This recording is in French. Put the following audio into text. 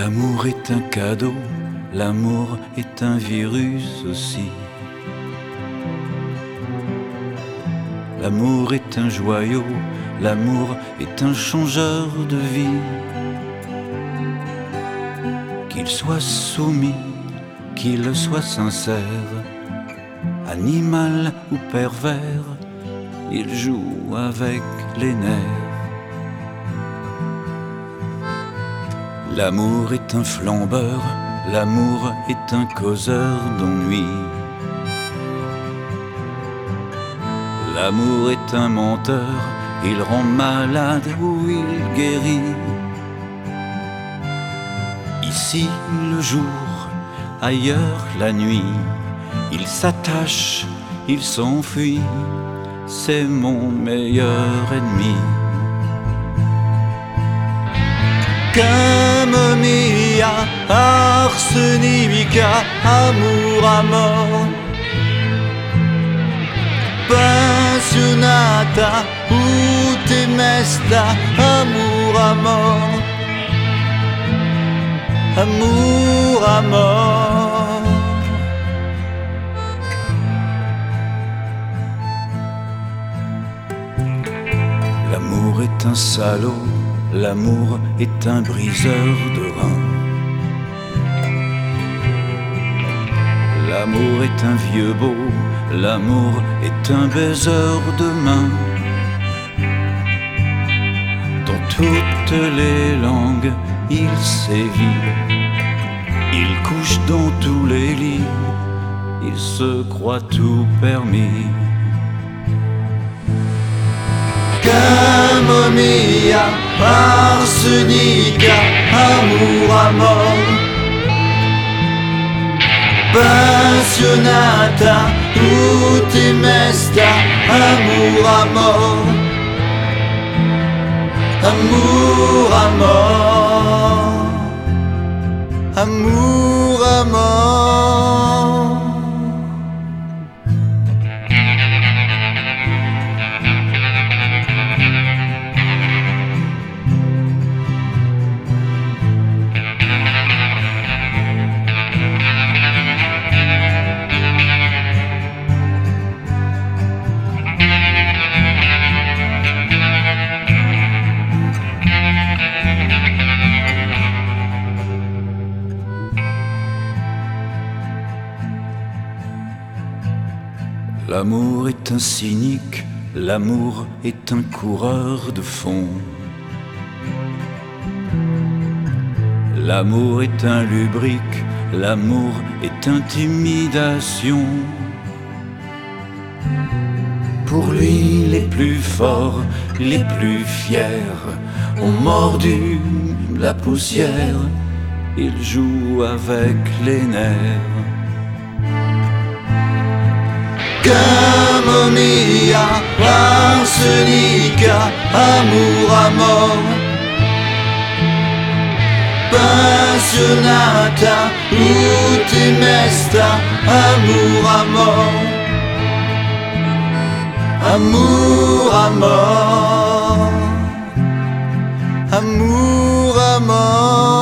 L'amour est un cadeau, l'amour est un virus aussi. L'amour est un joyau, l'amour est un changeur de vie. Qu'il soit soumis, qu'il soit sincère, animal ou pervers, il joue avec les nerfs. L'amour est un flambeur, l'amour est un causeur d'ennui. L'amour est un menteur, il rend malade ou il guérit. Ici le jour, ailleurs la nuit, il s'attache, il s'enfuit, c'est mon meilleur ennemi. Camomilla, arsenica, amour à mort. Passionata, ut mesta, amour à mort. Amour à mort. L'amour est un salaud, l'amour est un briseur de reins. L'amour est un vieux beau, l'amour est un baiseur de main. Dans toutes les langues, il sévit. Il couche dans tous les lits, il se croit tout permis. Camomilla, arsenica, amour à mort. Passionata, ut mesta, amour à mort. Amour à mort. Amour à mort. L'amour est un cynique, l'amour est un coureur de fond. L'amour est un lubrique, l'amour est intimidation. Pour lui, les plus forts, les plus fiers ont mordu la poussière. Il joue avec les nerfs. Camomilla, arsenica, amour à mort. Passionata, ut mesta, amour à mort. Amour à mort. Amour à mort.